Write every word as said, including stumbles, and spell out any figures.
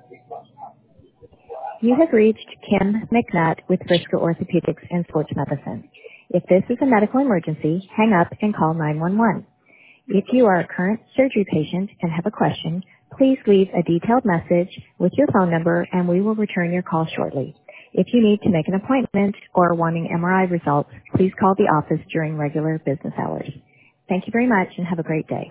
You have reached Kim McNutt with Frisco Orthopedics and Sports Medicine. If this is a medical emergency, hang up and call nine one one. If you are a current surgery patient and have a question, please leave a detailed message with your phone number and we will return your call shortly. If you need to make an appointment or are wanting M R I results, please call the office during regular business hours. Thank you very much and have a great day.